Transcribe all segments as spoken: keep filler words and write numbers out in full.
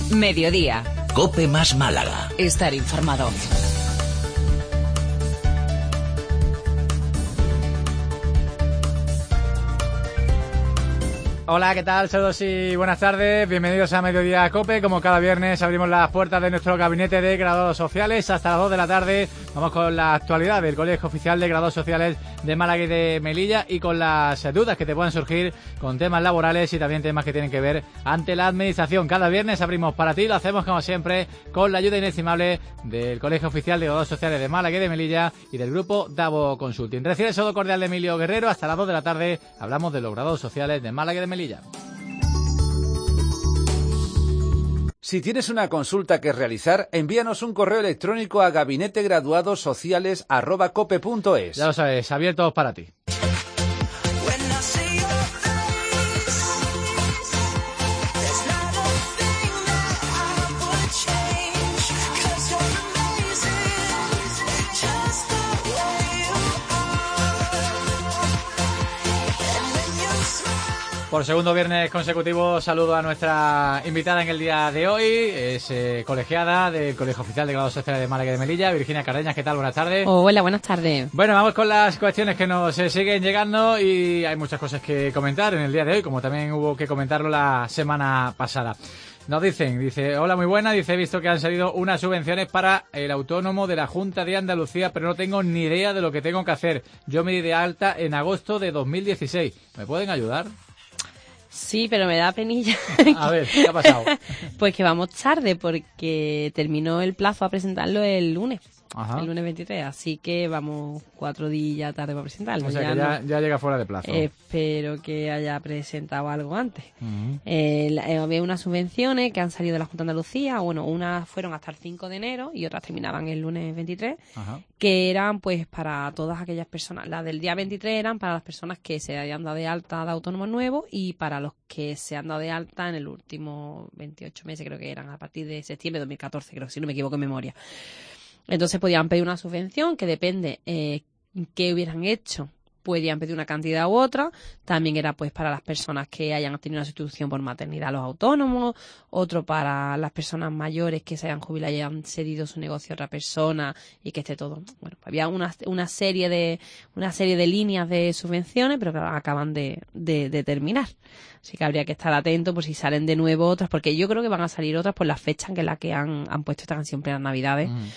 Mediodía. COPE más Málaga. Estar informado. Hola, ¿qué tal? Saludos y buenas tardes. Bienvenidos a Mediodía COPE. Como cada viernes abrimos las puertas de nuestro gabinete de graduados sociales hasta las dos de la tarde. Vamos con la actualidad del Colegio Oficial de Graduados Sociales de Málaga y de Melilla y con las dudas que te puedan surgir con temas laborales y también temas que tienen que ver ante la administración. Cada viernes abrimos para ti, lo hacemos como siempre con la ayuda inestimable del Colegio Oficial de Graduados Sociales de Málaga y de Melilla y del grupo Davo Consulting. Recibe el saludo cordial de Emilio Guerrero. Hasta las dos de la tarde hablamos de los graduados sociales de Málaga y de Melilla. Si tienes una consulta que realizar, envíanos un correo electrónico a gabinetegraduadosociales arroba cope punto es. Ya lo sabes, abiertos para ti. Por segundo viernes consecutivo saludo a nuestra invitada en el día de hoy, es eh, colegiada del Colegio Oficial de Graduados Sociales de Málaga y de Melilla, Virginia Cardeñas. ¿Qué tal? Buenas tardes. Oh, hola, buenas tardes. Bueno, vamos con las cuestiones que nos eh, siguen llegando y hay muchas cosas que comentar en el día de hoy, como también hubo que comentarlo la semana pasada. Nos dicen, dice, hola, muy buena, dice, he visto que han salido unas subvenciones para el autónomo de la Junta de Andalucía, pero no tengo ni idea de lo que tengo que hacer. Yo me di de alta en agosto de dos mil dieciséis. ¿Me pueden ayudar? Sí, pero me da penilla. A ver, ¿qué ha pasado? Pues que vamos tarde porque terminó el plazo a presentarlo el lunes. Ajá. El lunes veintitrés, así que vamos cuatro días tarde para presentarlo. O sea ya que ya, no, ya llega fuera de plazo. Eh, espero que haya presentado algo antes. Uh-huh. eh, la- eh, había unas subvenciones que han salido de la Junta de Andalucía. Bueno, unas fueron hasta el cinco de enero y otras terminaban el lunes veintitrés. Ajá. Que eran pues para todas aquellas personas. Las del día veintitrés eran para las personas que se hayan dado de alta de autónomos nuevos y para los que se han dado de alta en el último veintiocho meses, creo que eran a partir de septiembre de dos mil catorce, creo, si no me equivoco en memoria. Entonces podían pedir una subvención que depende eh, qué hubieran hecho. Podían pedir una cantidad u otra. También era pues para las personas que hayan tenido una sustitución por maternidad, los autónomos. Otro para las personas mayores que se hayan jubilado y hayan cedido su negocio a otra persona y que esté todo. Bueno, había una, una serie de una serie de líneas de subvenciones, pero que acaban de, de, de terminar. Así que habría que estar atento por si salen de nuevo otras, porque yo creo que van a salir otras por la fecha en la que han, han puesto esta canción en las Navidades. Mm.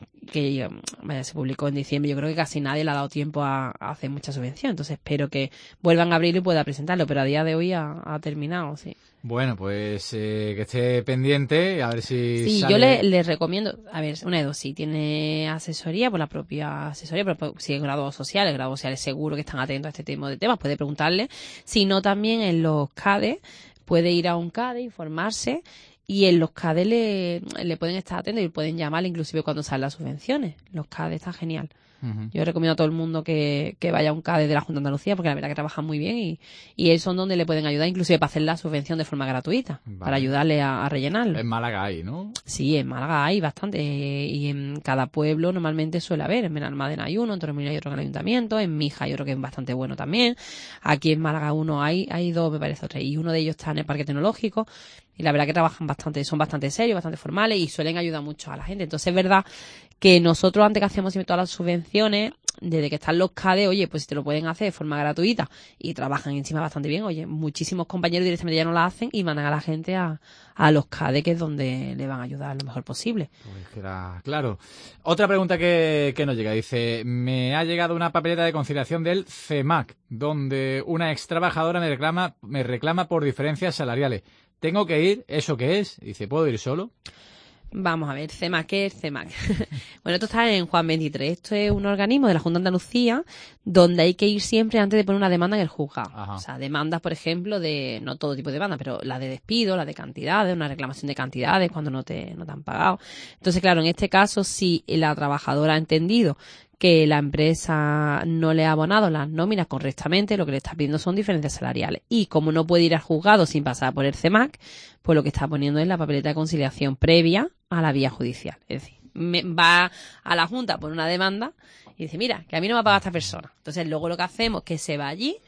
Que vaya, se publicó en diciembre. Yo creo que casi nadie le ha dado tiempo a, a hacer mucha subvención, entonces espero que vuelvan a abrirlo y pueda presentarlo, pero a día de hoy ha, ha terminado, sí. Bueno, pues eh, que esté pendiente, a ver si Sí, sale... yo le, le recomiendo, a ver, una de dos, si tiene asesoría, por la propia asesoría, pero pues, si es graduados sociales, graduados sociales seguro que están atentos a este tipo de temas, puede preguntarle. Si no, también en los CADE, puede ir a un CADE, informarse. Y en los CADE le, le pueden estar atentos y pueden llamar inclusive cuando salen las subvenciones. Los CADE está genial. Uh-huh. Yo recomiendo a todo el mundo que, que vaya a un CADE de la Junta de Andalucía porque la verdad que trabajan muy bien y, y ellos son donde le pueden ayudar inclusive para hacer la subvención de forma gratuita, vale. Para ayudarle a, a rellenarlo. En Málaga hay, ¿no? Sí, en Málaga hay bastante eh, y en cada pueblo normalmente suele haber. En Benalmádena hay uno, en Torremolinos hay otro en el ayuntamiento, en Mija hay otro que es bastante bueno también. Aquí en Málaga uno hay, hay dos me parece, o tres, y uno de ellos está en el Parque Tecnológico. Y la verdad que trabajan bastante, son bastante serios, bastante formales y suelen ayudar mucho a la gente. Entonces es verdad que nosotros antes que hacíamos siempre todas las subvenciones, desde que están los CADE, oye, pues si te lo pueden hacer de forma gratuita y trabajan encima bastante bien, oye, muchísimos compañeros directamente ya no la hacen y mandan a la gente a, a los CADE, que es donde le van a ayudar lo mejor posible. Pues queda claro. Otra pregunta que, que nos llega, dice, me ha llegado una papeleta de conciliación del CEMAC, donde una ex trabajadora me reclama, me reclama por diferencias salariales. ¿Tengo que ir? ¿Eso qué es? Dice, ¿puedo ir solo? Vamos a ver, CEMAC, ¿qué es CEMAC? Bueno, esto está en Juan veintitrés. Esto es un organismo de la Junta de Andalucía donde hay que ir siempre antes de poner una demanda en el juzgado. Ajá. O sea, demandas, por ejemplo, de, no todo tipo de demandas, pero la de despido, la de cantidades, una reclamación de cantidades cuando no te, no te han pagado. Entonces, claro, en este caso, si la trabajadora ha entendido que la empresa no le ha abonado las nóminas correctamente, lo que le está pidiendo son diferencias salariales. Y como no puede ir al juzgado sin pasar por el CEMAC, pues lo que está poniendo es la papeleta de conciliación previa a la vía judicial. Es decir, me, va a la Junta por una demanda y dice, mira, que a mí no me ha pagado esta persona. Entonces luego lo que hacemos es que se va allí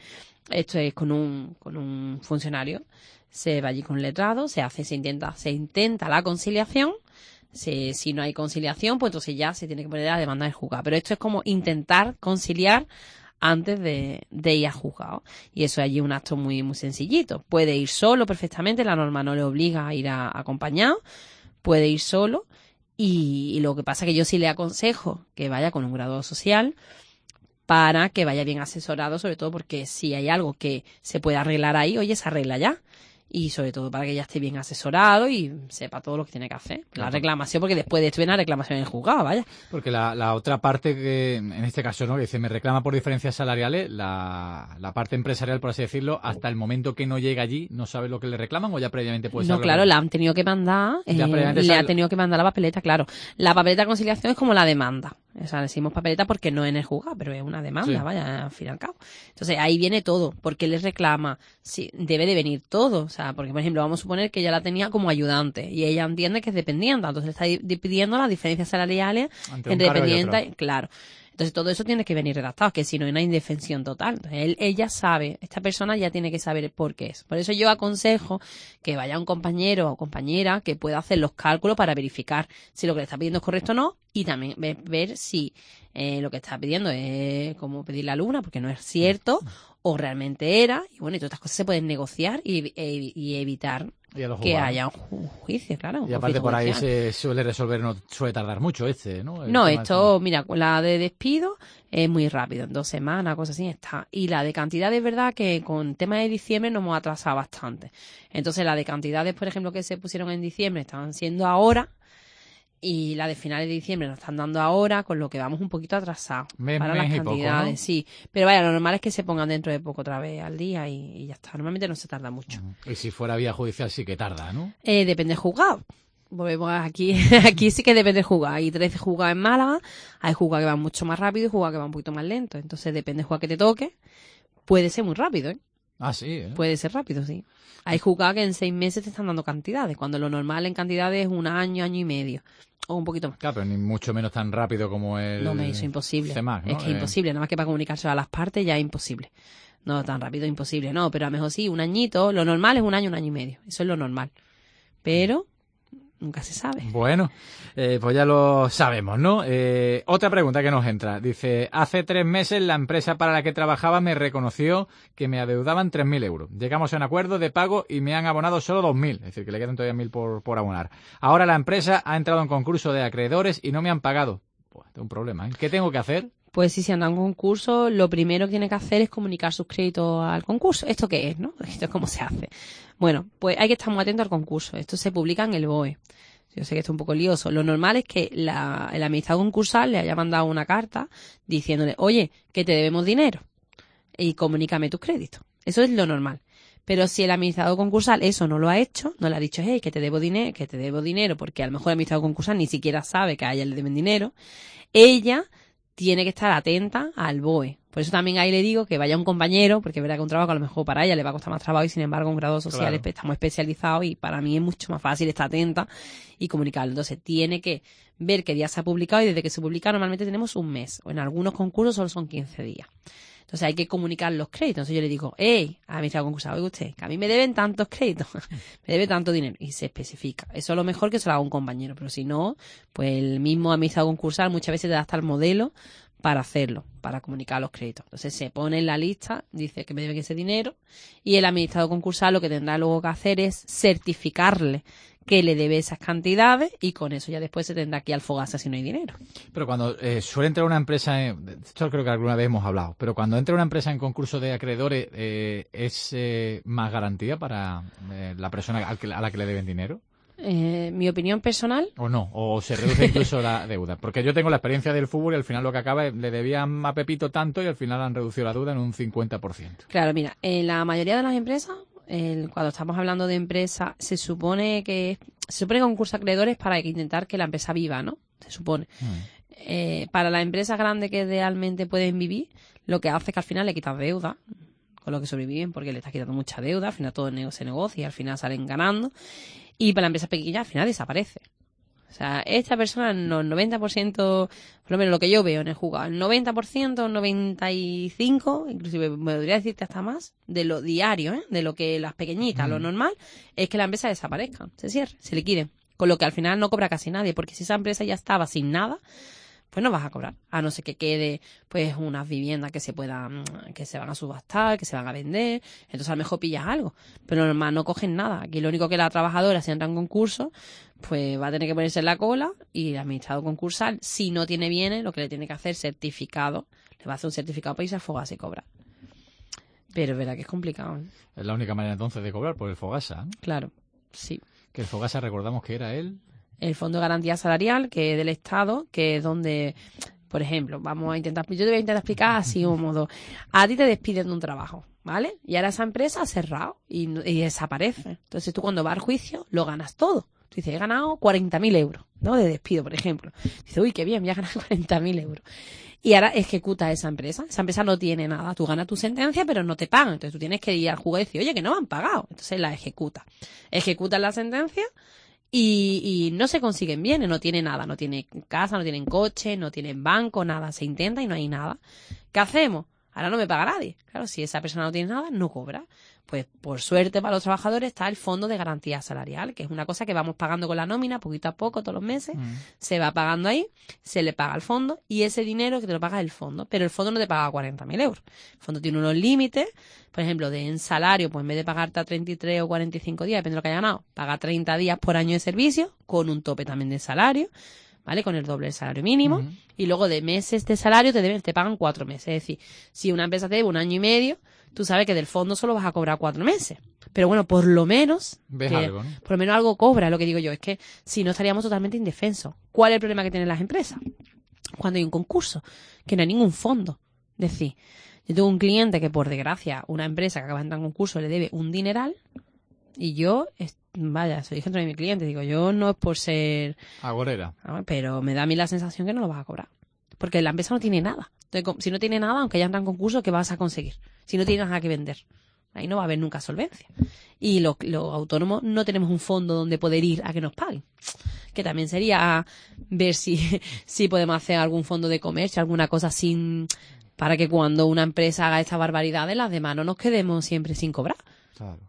Esto es con un, con un funcionario. Se va allí con un letrado, se hace, se intenta, se intenta la conciliación. Si, si no hay conciliación, pues entonces ya se tiene que poner a demanda del juzgado. Pero esto es como intentar conciliar antes de, de ir a juzgado. Y eso allí es un acto muy, muy sencillito. Puede ir solo perfectamente, la norma no le obliga a ir a, acompañado. Puede ir solo. Y, y lo que pasa es que yo sí le aconsejo que vaya con un graduado social para que vaya bien asesorado, sobre todo porque si hay algo que se puede arreglar ahí, oye, se arregla ya. Y sobre todo para que ya esté bien asesorado y sepa todo lo que tiene que hacer. La reclamación, porque después de esto viene la reclamación en el juzgado, vaya. Porque la, la otra parte que, en este caso, ¿no? Que dice, me reclama por diferencias salariales, la, la parte empresarial, por así decirlo, hasta el momento que no llega allí, ¿no sabe lo que le reclaman o ya previamente puede saber? No, claro, que... la han tenido que mandar, eh, le sabe... ha tenido que mandar la papeleta, claro. La papeleta de conciliación es como la demanda. O sea, decimos papeleta porque no es en el juzgado, pero es una demanda, sí. Vaya, al fin y al cabo. Entonces, ahí viene todo. ¿Por qué les reclama? Sí, debe de venir todo. O sea, porque, por ejemplo, vamos a suponer que ella la tenía como ayudante y ella entiende que es dependiente. Entonces, le está pidiendo las diferencias salariales entre dependiente. Claro. Entonces, todo eso tiene que venir redactado, que si no hay una indefensión total. Entonces, él, ella sabe, esta persona ya tiene que saber por qué es. Por eso yo aconsejo que vaya un compañero o compañera que pueda hacer los cálculos para verificar si lo que le está pidiendo es correcto o no y también ver, ver si eh, lo que está pidiendo es como pedir la luna, porque no es cierto, o realmente era. Y bueno, y todas estas cosas se pueden negociar y, y, y evitar que haya un juicio, claro. Un y aparte por ahí comercial. se suele resolver, no suele tardar mucho este, ¿no? El no, esto, este. Mira, la de despido es muy rápido, en dos semanas, cosas así está. Y la de cantidades, es verdad que con tema de diciembre nos hemos atrasado bastante. Entonces la de cantidades, por ejemplo, que se pusieron en diciembre, estaban siendo ahora. Y la de finales de diciembre nos están dando ahora, con lo que vamos un poquito atrasados mes, para mes las cantidades, poco, ¿no? Sí. Pero vaya, lo normal es que se pongan dentro de poco otra vez al día y, y ya está. Normalmente no se tarda mucho. Y si fuera vía judicial sí que tarda, ¿no? Eh, depende del juzgado. Volvemos aquí, aquí sí que depende del juzgado. Hay trece juzgados en Málaga, hay juzgados que van mucho más rápido y juzgados que van un poquito más lento. Entonces depende del juzgado que te toque. Puede ser muy rápido, ¿eh? Ah, sí, ¿eh? Puede ser rápido, sí. Hay juzgados que en seis meses te están dando cantidades, cuando lo normal en cantidades es un año, año y medio. O un poquito más. Claro, pero ni mucho menos tan rápido como el No, me hizo imposible. C E M A C, ¿no? Es que es eh... imposible, nada más que para comunicárselo a las partes ya es imposible. No, tan rápido imposible, no, pero a lo mejor sí, un añito, lo normal es un año, un año y medio. Eso es lo normal. Pero nunca se sabe. Bueno, eh, pues ya lo sabemos, ¿no? Eh, otra pregunta que nos entra. Dice, hace tres meses la empresa para la que trabajaba me reconoció que me adeudaban tres mil euros. Llegamos a un acuerdo de pago y me han abonado solo dos mil, es decir, que le quedan todavía mil por, por abonar. Ahora la empresa ha entrado en concurso de acreedores y no me han pagado. Pues tengo un problema, ¿eh? ¿Qué tengo que hacer? Pues si se anda en un concurso, lo primero que tiene que hacer es comunicar sus créditos al concurso. ¿Esto qué es, no? ¿Esto es cómo se hace? Bueno, pues hay que estar muy atento al concurso. Esto se publica en el B O E. Yo sé que esto es un poco lioso. Lo normal es que la, el administrador concursal le haya mandado una carta diciéndole, oye, que te debemos dinero y comunícame tus créditos. Eso es lo normal. Pero si el administrador concursal eso no lo ha hecho, no le ha dicho, hey, que te debo dinero, que te debo dinero, porque a lo mejor el administrador concursal ni siquiera sabe que a ella le deben dinero, ella tiene que estar atenta al B O E. Por eso también ahí le digo que vaya un compañero, porque es verdad que un trabajo a lo mejor para ella le va a costar más trabajo y sin embargo un grado social claro. Estamos especializados y para mí es mucho más fácil estar atenta y comunicarlo. Entonces tiene que ver qué día se ha publicado y desde que se publica normalmente tenemos un mes o en algunos concursos solo son quince días. Entonces hay que comunicar los créditos. Entonces yo le digo, hey, administrador concursal, oiga usted, que a mí me deben tantos créditos, me debe tanto dinero. Y se especifica. Eso es lo mejor que se lo haga un compañero. Pero si no, pues el mismo administrador concursal muchas veces te da hasta el modelo para hacerlo, para comunicar los créditos. Entonces se pone en la lista, dice que me deben ese dinero y el administrador concursal lo que tendrá luego que hacer es certificarle que le debe esas cantidades y con eso ya después se tendrá que ir al Fogasa si no hay dinero. Pero cuando eh, suele entrar una empresa, en, esto creo que alguna vez hemos hablado, pero cuando entra una empresa en concurso de acreedores, eh, ¿es eh, más garantía para eh, la persona al que, a la que le deben dinero? Eh, mi opinión personal. ¿O no? ¿O se reduce incluso la deuda? Porque yo tengo la experiencia del fútbol y al final lo que acaba es, le debían a Pepito tanto y al final han reducido la deuda en un cincuenta por ciento. Claro, mira, en la mayoría de las empresas, el, cuando estamos hablando de empresa, se supone que se supone que concurso de acreedores para intentar que la empresa viva, ¿no? Se supone. Hmm. Eh, para las empresas grandes que realmente pueden vivir, lo que hace es que al final le quitas deuda, con lo que sobreviven, porque le estás quitando mucha deuda, al final todo se negocia y al final salen ganando. Y para la empresa pequeña al final desaparece. sea, esta persona, no, el noventa por ciento, por lo menos lo que yo veo en el juzgado, el noventa por ciento, noventa y cinco por ciento, inclusive me podría decirte hasta más, de lo diario, ¿eh? De lo que las pequeñitas, mm. lo normal, es que la empresa desaparezca, se cierre, se liquide. Con lo que al final no cobra casi nadie, porque si esa empresa ya estaba sin nada, pues no vas a cobrar, a no ser que quede pues unas viviendas que se puedan, que se van a subastar, que se van a vender, entonces a lo mejor pillas algo, pero normal no cogen nada. Aquí lo único que la trabajadora, si entra en concurso, pues va a tener que ponerse en la cola, y el administrador concursal, si no tiene bienes, lo que le tiene que hacer certificado, le va a hacer un certificado para irse a Fogasa y cobrar. Pero es verdad que es complicado, ¿eh? Es la única manera entonces de cobrar por el Fogasa, ¿eh? Claro, sí. Que el Fogasa, recordamos que era él. El Fondo de Garantía Salarial, que es del Estado, que es donde, por ejemplo, vamos a intentar, yo te voy a intentar explicar así un modo. A ti te despiden de un trabajo, ¿vale? Y ahora esa empresa ha cerrado y, y desaparece. Entonces tú cuando vas al juicio lo ganas todo. Tú dices, he ganado cuarenta mil euros, ¿no? De despido, por ejemplo. Dices, uy, qué bien, voy a ganar cuarenta mil euros. Y ahora ejecuta esa empresa. Esa empresa no tiene nada. Tú ganas tu sentencia, pero no te pagan. Entonces tú tienes que ir al juzgado y decir, oye, que no me han pagado. Entonces la ejecuta. Ejecutan la sentencia. Y, y no se consiguen bienes, no tiene nada, no tiene casa, no tienen coche, no tienen banco, nada, se intenta y no hay nada. ¿Qué hacemos? Ahora no me paga nadie. Claro, si esa persona no tiene nada, no cobra. Pues por suerte para los trabajadores está el Fondo de Garantía Salarial, que es una cosa que vamos pagando con la nómina poquito a poco todos los meses, mm. se va pagando ahí, se le paga al fondo y ese dinero que te lo paga el fondo, pero el fondo no te paga cuarenta mil euros. El fondo tiene unos límites, por ejemplo, de en salario, pues en vez de pagarte a treinta y tres o cuarenta y cinco días, depende de lo que haya ganado, paga treinta días por año de servicio, con un tope también de salario, ¿vale? Con el doble del salario mínimo. Uh-huh. Y luego de meses de salario te deben, te pagan cuatro meses. Es decir, si una empresa te debe un año y medio, tú sabes que del fondo solo vas a cobrar cuatro meses. Pero bueno, por lo menos, ¿ves que, algo, ¿no? por lo menos algo cobra, lo que digo yo. Es que si no estaríamos totalmente indefensos. ¿Cuál es el problema que tienen las empresas? Cuando hay un concurso, que no hay ningún fondo. Es decir, yo tengo un cliente que por desgracia, una empresa que acaba de entrar en concurso le debe un dineral, y yo, vaya, soy dije entre mi cliente, digo, yo no es por ser agorera, pero me da a mí la sensación que no lo vas a cobrar. Porque la empresa no tiene nada. Entonces, si no tiene nada, aunque ya entra en concurso, ¿qué vas a conseguir? Si no tienes nada que vender. Ahí no va a haber nunca solvencia. Y los, los autónomos no tenemos un fondo donde poder ir a que nos paguen. Que también sería ver si, si podemos hacer algún fondo de comercio, alguna cosa sin, para que cuando una empresa haga estas barbaridades, las demás no nos quedemos siempre sin cobrar. Claro.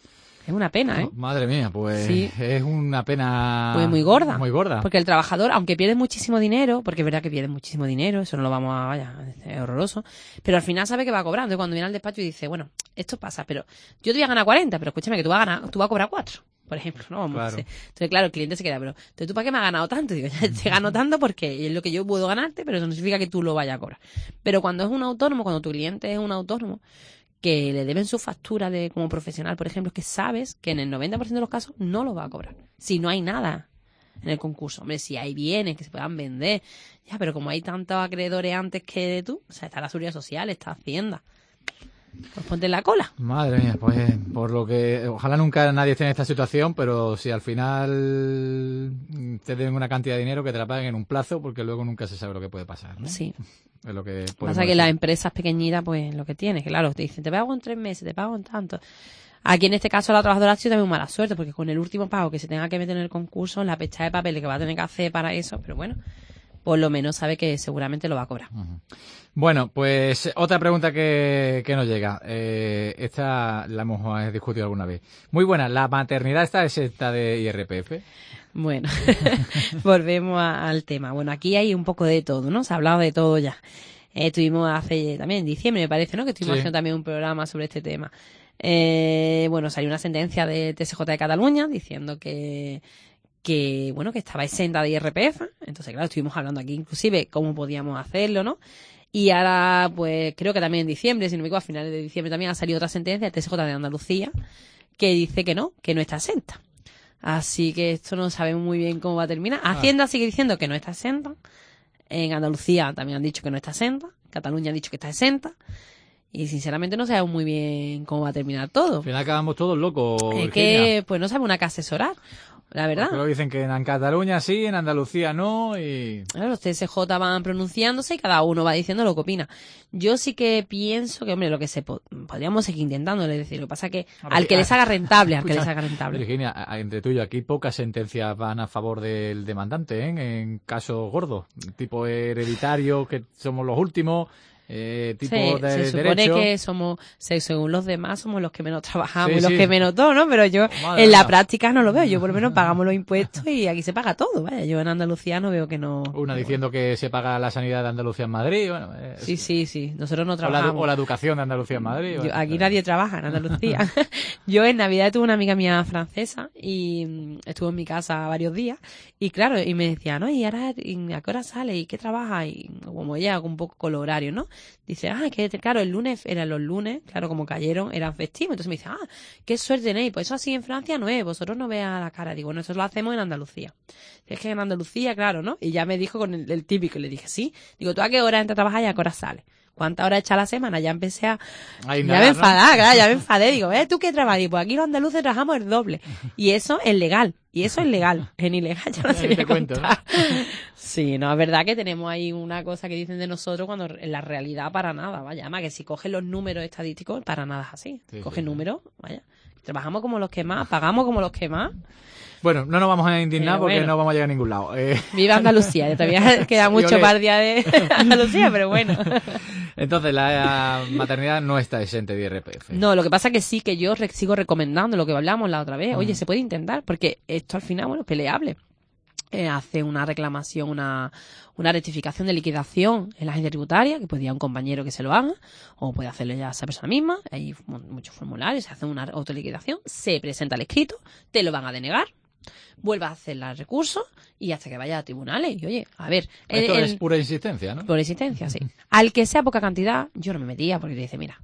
Es una pena, ¿eh? Oh, madre mía, pues sí. Es una pena... Pues muy gorda. Muy gorda. Porque el trabajador, aunque pierde muchísimo dinero, porque es verdad que pierde muchísimo dinero, eso no lo vamos a... Vaya, es horroroso. Pero al final sabe que va cobrando. Y cuando viene al despacho y dice, bueno, esto pasa, pero yo te voy a ganar cuarenta, pero escúchame que tú vas a ganar, tú vas a cobrar cuatro, por ejemplo, ¿no? Vamos claro. a hacer. Entonces, claro, el cliente se queda, pero entonces, ¿tú para qué me has ganado tanto? Digo, ya te gano tanto porque es lo que yo puedo ganarte, pero eso no significa que tú lo vayas a cobrar. Pero cuando es un autónomo, cuando tu cliente es un autónomo, que le deben su factura de como profesional, por ejemplo, es que sabes que en el noventa por ciento de los casos no lo va a cobrar. Si no hay nada en el concurso. Hombre, si hay bienes que se puedan vender, ya, pero como hay tantos acreedores antes que tú, o sea, está la Seguridad Social, está Hacienda, pues ponte en la cola. Madre mía, pues por lo que... Ojalá nunca nadie esté en esta situación, pero si al final te deben una cantidad de dinero, que te la paguen en un plazo, porque luego nunca se sabe lo que puede pasar, ¿no? Sí. Es lo que pasa que las empresas pequeñitas, pues lo que tienes, que claro, te dicen, te pago en tres meses, te pago en tanto. Aquí en este caso la trabajadora ha sido también mala suerte, porque con el último pago que se tenga que meter en el concurso, la pecha de papel que va a tener que hacer para eso, pero bueno, por lo menos sabe que seguramente lo va a cobrar. Uh-huh. Bueno, pues otra pregunta que, que nos llega. Eh, esta la hemos discutido alguna vez. Muy buena, ¿la maternidad está exenta de I R P F? Bueno, volvemos a, al tema. Bueno, aquí hay un poco de todo, ¿no? Se ha hablado de todo ya. Eh, estuvimos hace también en diciembre, me parece, ¿no? Que estuvimos sí. haciendo también un programa sobre este tema. Eh, bueno, salió una sentencia de T S J de Cataluña diciendo que... que bueno, que estaba exenta de I R P F. Entonces, claro, estuvimos hablando aquí inclusive cómo podíamos hacerlo, ¿no? Y ahora, pues, creo que también en diciembre, si no me equivoco, a finales de diciembre también ha salido otra sentencia de T S J de Andalucía que dice que no, que no está exenta. Así que esto no sabemos muy bien cómo va a terminar. Hacienda sigue diciendo que no está exenta. En Andalucía también han dicho que no está exenta. Cataluña ha dicho que está exenta. Y sinceramente no sabemos muy bien cómo va a terminar todo. Al final acabamos todos locos. Es Virginia. que, pues no sabe una que asesorar. la verdad. Pero dicen que en Cataluña sí, en Andalucía no y... Claro, los T S J van pronunciándose y cada uno va diciendo lo que opina. Yo sí que pienso que, hombre, lo que se po podríamos seguir intentando, es decir, lo que pasa es que Hombre, al que ah, les haga rentable, al que escucha, les haga rentable. Virginia, entre tú y yo, aquí pocas sentencias van a favor del demandante, ¿eh? En casos gordos, tipo hereditario, que somos los últimos... Eh, tipo sí, de se supone derecho. que somos, según los demás, somos los que menos trabajamos Sí, y los sí. que menos todo, ¿no? Pero yo Madre en la mía. práctica no lo veo. Yo por lo menos pagamos los impuestos y aquí se paga todo, vaya. Yo en Andalucía no veo que no... Una diciendo que se paga la sanidad de Andalucía en Madrid. Bueno, es- Sí, sí, sí. Nosotros no o, la, edu- trabajamos. o la educación de Andalucía en Madrid. Yo- bueno, aquí pero- nadie trabaja en Andalucía. Yo en Navidad tuve una amiga mía francesa y mm, estuvo en mi casa varios días y claro, y me decía, ¿no? ¿Y ahora y a qué hora sale? ¿Y qué trabaja? Y como ella, un poco con los horarios, ¿no? Dice, ah, que claro, el lunes, eran los lunes, claro, como cayeron, eran festivos. Entonces me dice, ah, qué suerte tenéis. Pues eso así en Francia no es, vosotros no veáis la cara. Digo, bueno, eso lo hacemos en Andalucía. Es que en Andalucía, claro, ¿no? Y ya me dijo con el, el típico, y le dije, sí. Digo, ¿tú a qué hora entras a trabajar y a qué hora sales? ¿Cuántas horas echa la semana? Ya empecé a... Ahí ya nada, me ¿no? enfadaba, claro, ya me enfadé. Digo, ¿eh? ¿Tú qué trabajas? Y pues aquí los andaluces trabajamos el doble. Y eso es legal. Y eso es legal. En ilegal ya no Ni te voy te a cuento, contar. Sí, no, es verdad que tenemos ahí una cosa que dicen de nosotros cuando en la realidad para nada, vaya. Además que si coges los números estadísticos, para nada es así. Sí, Coge sí, sí. números, vaya. Trabajamos como los que más, pagamos como los que más. Bueno, no nos vamos a indignar Pero porque bueno. no vamos a llegar a ningún lado. Eh, Viva Andalucía, todavía queda Sí, mucho ole. para el día de Andalucía, pero bueno. Entonces, la maternidad no está exenta de I R P F. No, lo que pasa que sí, que yo re- sigo recomendando lo que hablamos la otra vez. Oye, se puede intentar, porque esto al final, bueno, es peleable. Eh, hace una reclamación, una, una rectificación de liquidación en la agencia tributaria, que puede ir a un compañero que se lo haga, o puede hacerlo ya esa persona misma. Hay mu- muchos formularios, se hace una autoliquidación, se presenta el escrito, te lo van a denegar, vuelvas a hacer el recurso y hasta que vaya a tribunales. Y oye, a ver, el- Esto el- es pura insistencia, ¿no? por existencia, sí. Al que sea poca cantidad, yo no me metía porque te dice, mira,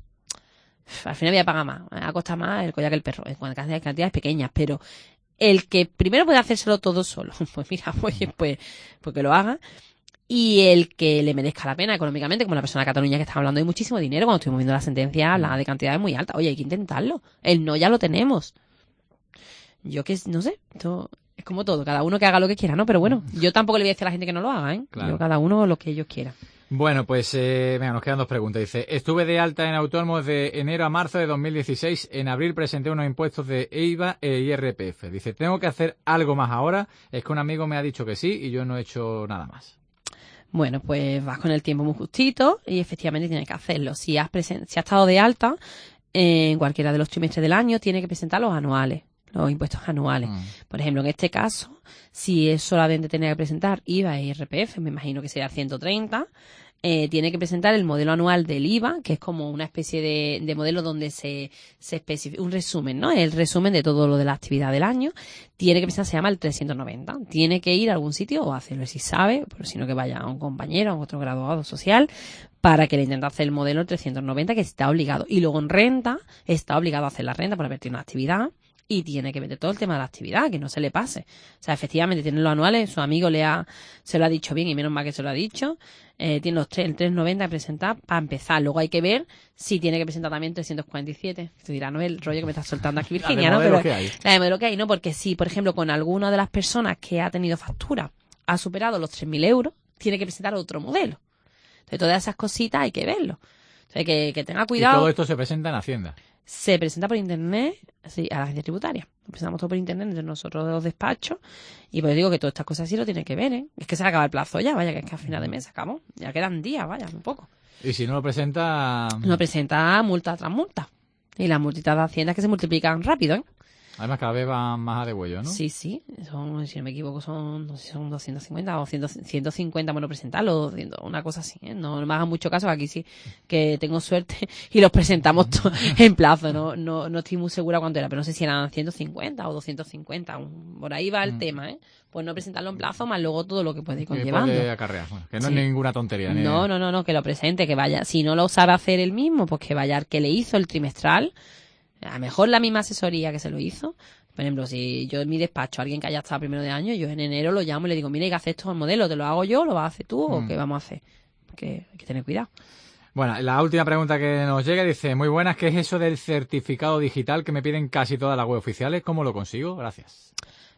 al final voy a pagar más, me va a costar más el collar que el perro, en cuanto a cantidades pequeñas, pero el que primero puede hacérselo todo solo, pues mira, oye, pues, pues que lo haga. Y el que le merezca la pena económicamente, como la persona de Cataluña que está hablando de muchísimo dinero, cuando estuvimos viendo la sentencia, hablaba de cantidades muy altas. Oye, hay que intentarlo. El no ya lo tenemos. Yo que, no sé, esto es como todo, cada uno que haga lo que quiera, ¿no? Pero bueno, yo tampoco le voy a decir a la gente que no lo haga, ¿eh? Claro. Yo cada uno lo que ellos quieran. Bueno, pues eh, venga, nos quedan dos preguntas. Dice, estuve de alta en autónomos de enero a marzo de dos mil dieciséis. En abril presenté unos impuestos de I V A e I R P F. Dice, ¿tengo que hacer algo más ahora? Es que un amigo me ha dicho que sí y yo no he hecho nada más. Bueno, pues vas con el tiempo muy justito y efectivamente tienes que hacerlo. Si has, presen- si has estado de alta eh, en cualquiera de los trimestres del año, tienes que presentar los anuales, los impuestos anuales. Mm. Por ejemplo, en este caso, si es solamente tener que presentar I V A e I R P F, me imagino que será ciento treinta, eh, tiene que presentar el modelo anual del I V A, que es como una especie de, de modelo donde se, se especifica, un resumen, ¿no? El resumen de todo lo de la actividad del año. Tiene que presentar, se llama el trescientos noventa. Tiene que ir a algún sitio o hacerlo si sabe, pero si no que vaya a un compañero, a otro graduado social, para que le intente hacer el modelo trescientos noventa, que está obligado. Y luego en renta, está obligado a hacer la renta por haber tenido una actividad. Y tiene que meter todo el tema de la actividad, que no se le pase. O sea, efectivamente, tiene los anuales, su amigo le ha, se lo ha dicho bien y menos mal que se lo ha dicho. Eh, tiene los tres, el trescientos noventa que presentar para empezar. Luego hay que ver si tiene que presentar también trescientos cuarenta y siete. Te dirá, no es el rollo que me está soltando aquí Virginia, ¿no? modelo Pero que hay. la de modelo que hay, ¿no? Porque si, por ejemplo, con alguna de las personas que ha tenido factura ha superado los tres mil euros, tiene que presentar otro modelo. Entonces, todas esas cositas hay que verlo. Entonces, que, que tenga Y cuidado. todo esto se presenta en Hacienda. Se presenta por internet, sí, a la agencia tributaria. Lo presentamos todo por internet entre nosotros de los despachos. Y pues digo que todas estas cosas sí lo tiene que ver, ¿eh? Es que se le acaba el plazo ya, vaya, que es que a final de mes acabamos. Ya quedan días, vaya, un poco. Y si no lo presenta... Lo presenta multa tras multa. Y las multitas de Hacienda es que se multiplican rápido, ¿eh? Además, cada vez van más a de huello, ¿no? Sí, sí. Son, si no me equivoco, son, no sé, son doscientos cincuenta o cien, ciento cincuenta, bueno, presentarlo, una cosa así, ¿eh? No, no me hagan mucho caso, aquí sí que tengo suerte y los presentamos to- en plazo. No, no, no estoy muy segura cuánto era, pero no sé si eran ciento cincuenta o doscientos cincuenta. un- Por ahí va el Mm. tema, ¿eh? Pues no presentarlo en plazo, más luego todo lo que puede ir Que conllevando. puede acarrear. Bueno, que no Sí. es ninguna tontería. ni- No, no, no, no, que lo presente, que vaya. Si no lo sabe hacer él mismo, pues que vaya al que le hizo el trimestral. A lo mejor la misma asesoría que se lo hizo. Por ejemplo, si yo en mi despacho, alguien que haya estado primero de año, yo en enero lo llamo y le digo, mira, hay que hacer esto al modelo, ¿te lo hago yo, lo vas a hacer tú o Mm. qué vamos a hacer? Porque hay que tener cuidado. Bueno, la última pregunta que nos llega dice, muy buenas, ¿qué es eso del certificado digital que me piden casi todas las web oficiales? ¿Cómo lo consigo? Gracias.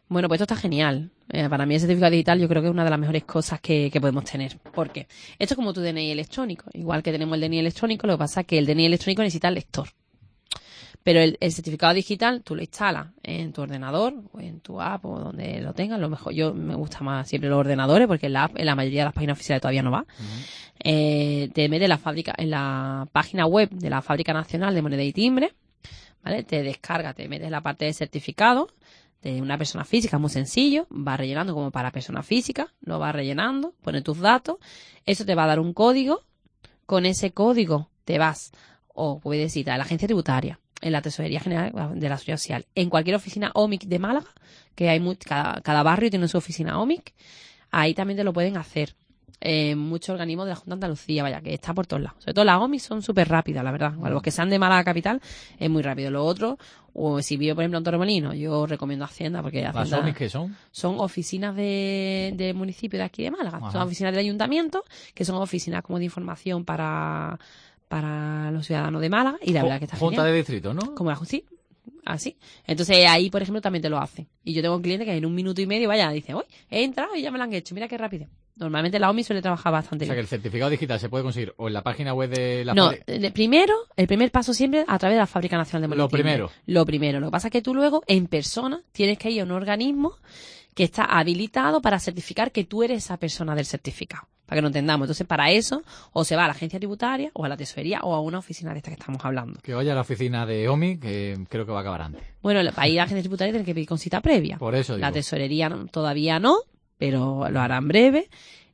Bueno, pues esto está genial. Eh, para mí el certificado digital yo creo que es una de las mejores cosas que, que podemos tener. ¿Por qué? Esto es como tu D N I electrónico. Igual que tenemos el D N I electrónico, lo que pasa es que el D N I electrónico necesita el lector. Pero el, el certificado digital tú lo instalas en tu ordenador o en tu app o donde lo tengas. Lo mejor, yo me gusta más siempre los ordenadores porque en la app, en la mayoría de las páginas oficiales todavía no va. Uh-huh. Eh, te metes en la fábrica, en la página web de la Fábrica Nacional de Moneda y Timbre, ¿vale? Te descarga, te metes en la parte de certificado de una persona física, muy sencillo, vas rellenando como para persona física, lo vas rellenando, pones tus datos, eso te va a dar un código, con ese código te vas o puedes ir a la agencia tributaria, en la Tesorería General de la Seguridad Social, en cualquier oficina O M I C de Málaga, que hay muy, cada, cada barrio tiene su oficina O M I C, ahí también te lo pueden hacer. Eh, muchos organismos de la Junta de Andalucía, vaya, que está por todos lados. Sobre todo las O M I son súper rápidas, la verdad. Bueno, los que sean de Málaga capital es muy rápido. Lo otro, o si vivo, por ejemplo, en Torremolinos, yo recomiendo Hacienda porque Hacienda... ¿Las O M I qué son? Son oficinas de, de municipio de aquí de Málaga. Ajá. Son oficinas del ayuntamiento, que son oficinas como de información para, para los ciudadanos de Málaga. Y la verdad que está Junta genial. de distrito, ¿no? Como la Justicia. Así. Entonces ahí, por ejemplo, también te lo hacen. Y yo tengo un cliente que en un minuto y medio, vaya, dice, uy, he entrado y ya me lo han hecho. Mira qué rápido. Normalmente la O M I suele trabajar bastante bien. O sea, que el certificado digital se puede conseguir o en la página web de la No, fábrica. el primero, el primer paso siempre a través de la Fábrica Nacional de Moneda. Lo primero. Lo primero. Lo que pasa es que tú luego, en persona, tienes que ir a un organismo que está habilitado para certificar que tú eres esa persona del certificado. Para que lo entendamos. Entonces, para eso, o se va a la agencia tributaria, o a la tesorería, o a una oficina de esta que estamos hablando. Que vaya a la oficina de O M I, que creo que va a acabar antes. Bueno, para ir a la agencia tributaria tienes que pedir con cita previa. Por eso digo. La tesorería no, todavía no, pero lo harán breve.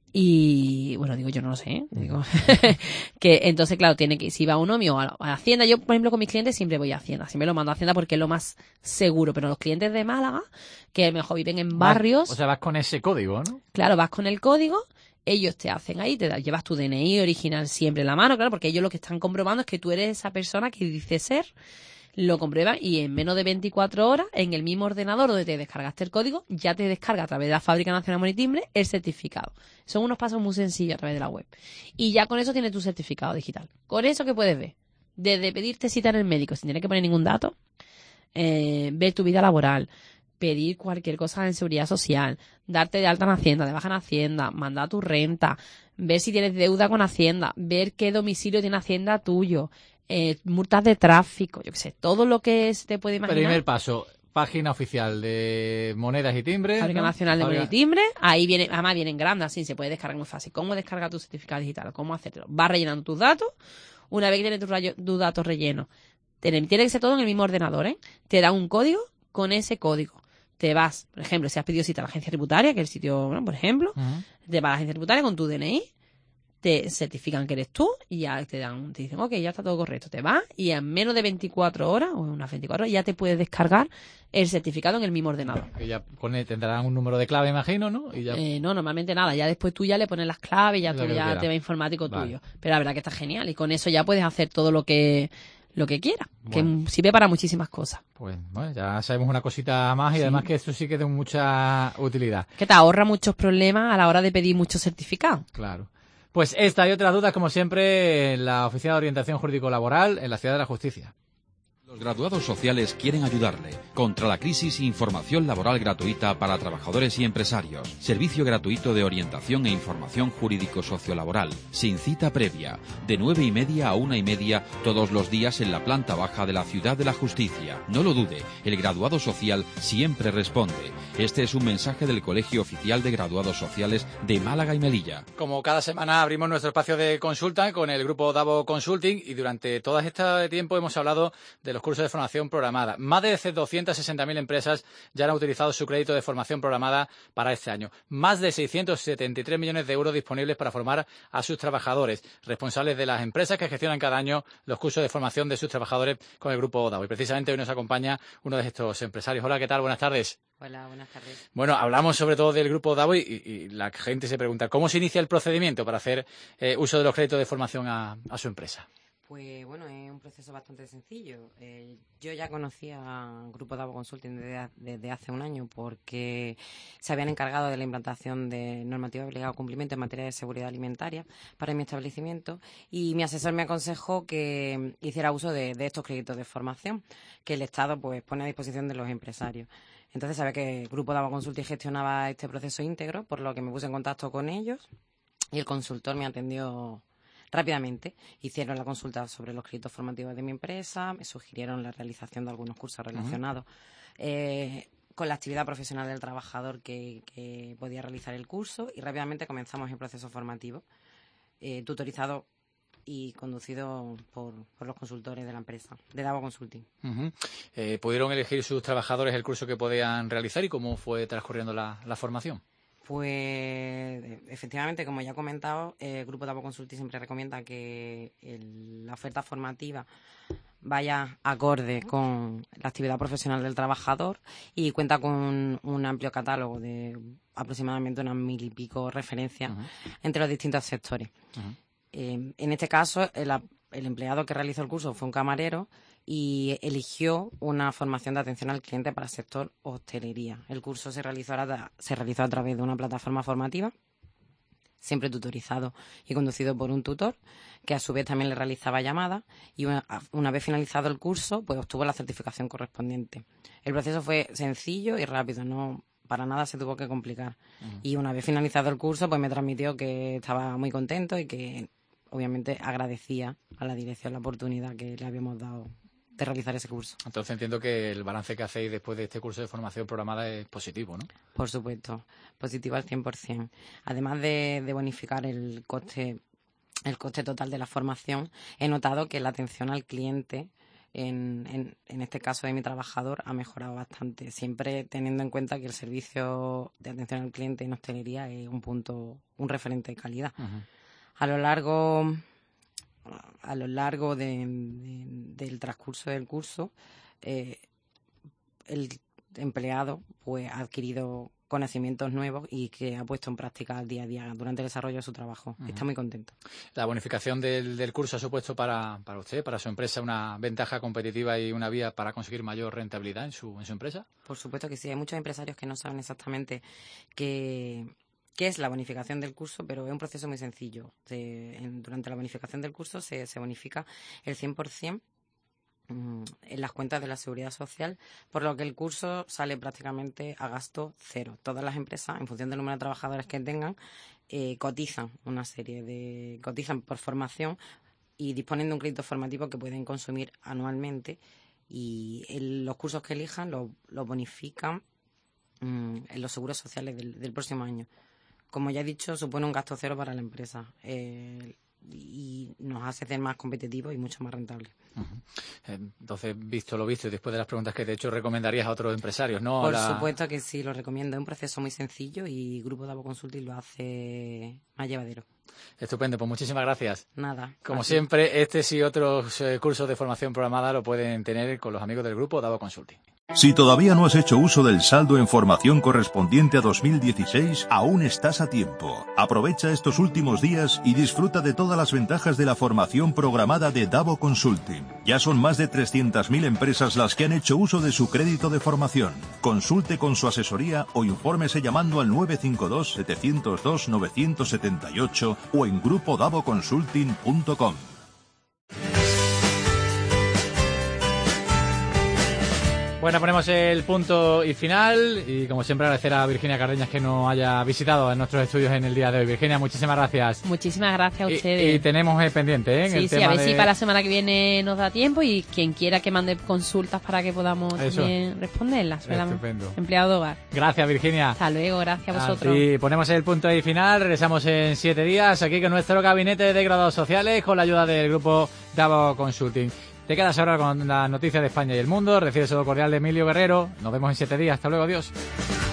Y, bueno, digo, yo no lo sé, ¿eh? Digo, que entonces, claro, tiene que, si va a un O M I o a, a Hacienda, yo, por ejemplo, con mis clientes siempre voy a Hacienda, siempre lo mando a Hacienda porque es lo más seguro, pero los clientes de Málaga, que a lo mejor viven en barrios... Vas, o sea, vas con ese código, ¿no? Claro, vas con el código, ellos te hacen ahí, te da, llevas tu D N I original siempre en la mano, claro, porque ellos lo que están comprobando es que tú eres esa persona que dice ser, lo comprueban y en menos de veinticuatro horas, en el mismo ordenador donde te descargaste el código, ya te descarga a través de la Fábrica Nacional de Moneda y Timbre el certificado. Son unos pasos muy sencillos a través de la web. Y ya con eso tienes tu certificado digital. Con eso, ¿qué puedes ver? Desde pedirte cita en el médico sin tener que poner ningún dato, eh, ver tu vida laboral, pedir cualquier cosa en seguridad social, darte de alta en Hacienda, de baja en Hacienda, mandar tu renta, ver si tienes deuda con Hacienda, ver qué domicilio tiene Hacienda tuyo, Eh, multas de tráfico, yo qué sé, todo lo que se te puede imaginar. Primer paso, página oficial de Monedas y Timbres. Fábrica ¿no? Nacional de Fábrica... Moneda y Timbre, ahí viene, además vienen grandes, así se puede descargar muy fácil. ¿Cómo descargar tu certificado digital? ¿Cómo hacértelo? Vas rellenando tus datos, una vez que tienes tus, rayo, tus datos rellenos, tiene, tiene que ser todo en el mismo ordenador, ¿eh? Te da un código, con ese código te vas, por ejemplo, si has pedido cita a la agencia tributaria, que es el sitio, bueno, por ejemplo, uh-huh. te vas a la agencia tributaria con tu D N I, te certifican que eres tú y ya te dan, te dicen, ok, ya está todo correcto, te vas y en menos de veinticuatro horas o en unas veinticuatro horas ya te puedes descargar el certificado en el mismo ordenador. Que ya pone, tendrán un número de clave, imagino, ¿no? Y ya... eh, no, normalmente nada, ya después tú ya le pones las claves, ya tú ya te va informático vale. tuyo. Pero la verdad que está genial y con eso ya puedes hacer todo lo que lo que quieras, bueno. que sirve para muchísimas cosas. Pues bueno, ya sabemos una cosita más y sí. además que esto sí que tiene mucha utilidad. Que te ahorra muchos problemas a la hora de pedir muchos certificados. Claro. Pues esta y otras dudas, como siempre, en la Oficina de Orientación Jurídico Laboral en la Ciudad de la Justicia. Los graduados sociales quieren ayudarle. Contra la crisis, información laboral gratuita para trabajadores y empresarios. Servicio gratuito de orientación e información jurídico-sociolaboral. Sin cita previa. De nueve y media a una y media todos los días en la planta baja de la Ciudad de la Justicia. No lo dude, el graduado social siempre responde. Este es un mensaje del Colegio Oficial de Graduados Sociales de Málaga y Melilla. Como cada semana abrimos nuestro espacio de consulta con el grupo Davo Consulting y durante todo este tiempo hemos hablado de los cursos de formación programada. Más de doscientas sesenta mil empresas ya han utilizado su crédito de formación programada para este año. Más de seiscientos setenta y tres millones de euros disponibles para formar a sus trabajadores, responsables de las empresas que gestionan cada año los cursos de formación de sus trabajadores con el grupo Davo. Y precisamente hoy nos acompaña uno de estos empresarios. Hola, ¿qué tal? Buenas tardes. Hola, buenas tardes. Bueno, hablamos sobre todo del grupo Davo y, y la gente se pregunta, ¿cómo se inicia el procedimiento para hacer eh, uso de los créditos de formación a, a su empresa? Pues bueno, es un proceso bastante sencillo. Eh, yo ya conocía al Grupo Davo Consulting desde, desde hace un año porque se habían encargado de la implantación de normativa de obligado cumplimiento en materia de seguridad alimentaria para mi establecimiento y mi asesor me aconsejó que hiciera uso de, de estos créditos de formación que el Estado pues pone a disposición de los empresarios. Entonces sabía que el Grupo Davo Consulting gestionaba este proceso íntegro, por lo que me puse en contacto con ellos y el consultor me atendió rápidamente. Hicieron la consulta sobre los créditos formativos de mi empresa, me sugirieron la realización de algunos cursos relacionados uh-huh. eh, con la actividad profesional del trabajador que, que podía realizar el curso, y rápidamente comenzamos el proceso formativo, eh, tutorizado y conducido por, por los consultores de la empresa, de Davo Consulting. Uh-huh. Eh, ¿Pudieron elegir sus trabajadores el curso que podían realizar y cómo fue transcurriendo la, la formación? Pues efectivamente, como ya he comentado, el Grupo Davo Consulting siempre recomienda que el, la oferta formativa vaya acorde con la actividad profesional del trabajador, y cuenta con un amplio catálogo de aproximadamente unas mil y pico referencias uh-huh. entre los distintos sectores. Uh-huh. Eh, en este caso, el, el empleado que realizó el curso fue un camarero y eligió una formación de atención al cliente para el sector hostelería. El curso se realizó a, se realizó a través de una plataforma formativa, siempre tutorizado y conducido por un tutor, que a su vez también le realizaba llamadas, y una, una vez finalizado el curso, pues obtuvo la certificación correspondiente. El proceso fue sencillo y rápido, no para nada se tuvo que complicar. Uh-huh. Y una vez finalizado el curso, pues me transmitió que estaba muy contento y que obviamente agradecía a la dirección la oportunidad que le habíamos dado de realizar ese curso. Entonces entiendo que el balance que hacéis después de este curso de formación programada es positivo, ¿no? Por supuesto, positivo al cien por ciento. Además de, de bonificar el coste, el coste total de la formación, he notado que la atención al cliente, en, en, en este caso de mi trabajador, ha mejorado bastante, siempre teniendo en cuenta que el servicio de atención al cliente en hostelería es un punto, un referente de calidad. Uh-huh. A lo largo... a lo largo de, de, del transcurso del curso, eh, el empleado pues ha adquirido conocimientos nuevos y que ha puesto en práctica al día a día durante el desarrollo de su trabajo. Uh-huh. Está muy contento. ¿La bonificación del, del curso ha supuesto para, para usted, para su empresa, una ventaja competitiva y una vía para conseguir mayor rentabilidad en su, en su empresa? Por supuesto que sí. Hay muchos empresarios que no saben exactamente qué... qué es la bonificación del curso, pero es un proceso muy sencillo. De, en, durante la bonificación del curso se, se bonifica el cien por ciento mmm, en las cuentas de la Seguridad Social, por lo que el curso sale prácticamente a gasto cero. Todas las empresas, en función del número de trabajadores que tengan, eh, cotizan una serie de... cotizan por formación y disponen de un crédito formativo que pueden consumir anualmente, y el, los cursos que elijan los lo bonifican mmm, en los seguros sociales del, del próximo año. Como ya he dicho, supone un gasto cero para la empresa eh, y nos hace ser más competitivos y mucho más rentables. Uh-huh. Entonces, visto lo visto y después de las preguntas que te he hecho, ¿recomendarías a otros empresarios, no? Por la... supuesto que sí, lo recomiendo. Es un proceso muy sencillo y Grupo Davo Consulting lo hace más llevadero. Estupendo, pues muchísimas gracias. Nada. Como siempre, este y otros eh, cursos de formación programada lo pueden tener con los amigos del Grupo Davo Consulting. Si todavía no has hecho uso del saldo en formación correspondiente a dos mil dieciséis, aún estás a tiempo. Aprovecha estos últimos días y disfruta de todas las ventajas de la formación programada de Davo Consulting. Ya son más de trescientas mil empresas las que han hecho uso de su crédito de formación. Consulte con su asesoría o infórmese llamando al nueve cinco dos, siete cero dos, nueve siete ocho o en grupo davo consulting punto com. Bueno, ponemos el punto y final, y como siempre agradecer a Virginia Cardeñas que nos haya visitado en nuestros estudios en el día de hoy. Virginia, muchísimas gracias. Muchísimas gracias a ustedes. Y, y tenemos el pendiente, ¿eh? En sí, el sí, tema a ver de... si para la semana que viene nos da tiempo, y quien quiera que mande consultas para que podamos Eso. también responderlas. Estupendo. Empleado de hogar. Gracias, Virginia. Hasta luego, gracias a vosotros. Y ponemos el punto y final, regresamos en siete días aquí con nuestro gabinete de graduados sociales con la ayuda del Grupo Davo Consulting. Te quedas ahora con las noticias de España y el mundo. Recibe el saludo cordial de Emilio Guerrero. Nos vemos en siete días. Hasta luego. Adiós.